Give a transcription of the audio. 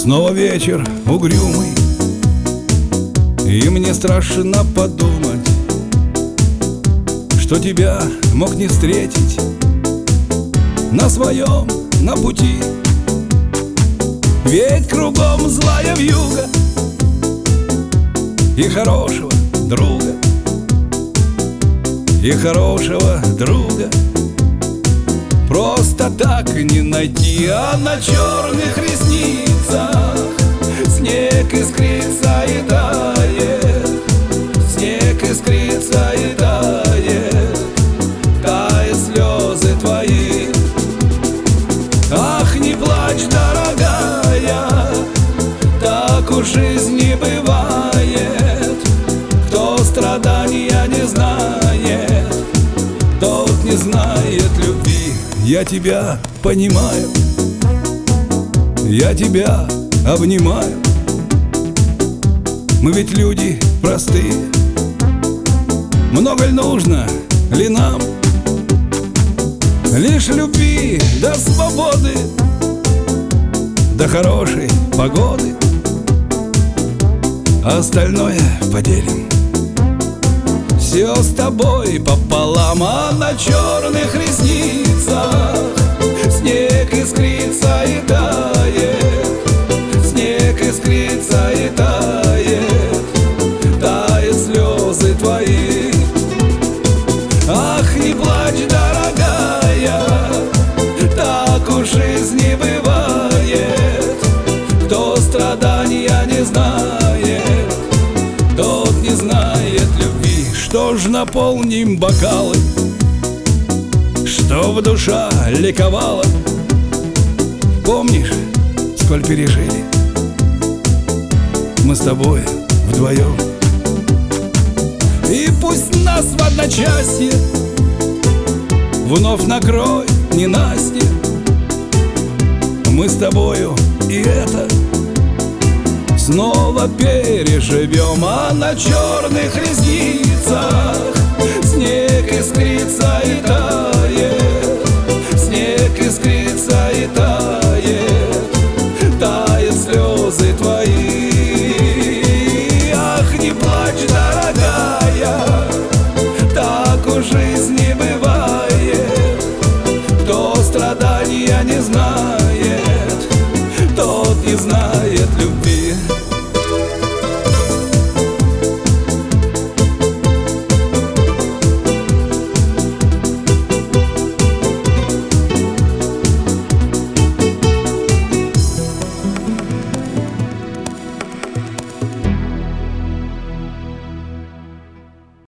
Снова вечер угрюмый, и мне страшно подумать, что тебя мог не встретить на своем, на пути. Ведь кругом злая вьюга и хорошего друга, и хорошего друга просто так не найти. А на черных ресницах снег искрится и тает, снег искрится и тает, тают слезы твои. Ах, не плачь, дорогая, так уж жизнь не бывает. Кто страдания не знает, тот не знает любви. Я тебя понимаю, я тебя обнимаю. Мы ведь люди простые, много ли нужно ли нам? Лишь любви до свободы, до хорошей погоды, а остальное поделим все с тобой пополам. А на черных ресницах снег искрится и тает, снег искрится и тает, тают слезы твои. Ах, не плачь, дорогая, так уж жизнь не бывает. Кто страдания не знает, тот не знает любви. Что ж, наполним бокалы, чтоб душа ликовала. Помнишь, сколь пережили мы с тобой вдвоем? И пусть нас в одночасье вновь накроет ненастье, мы с тобою и это снова переживем. А на черных ресницах снег искрится и тает, снег искрится и тает,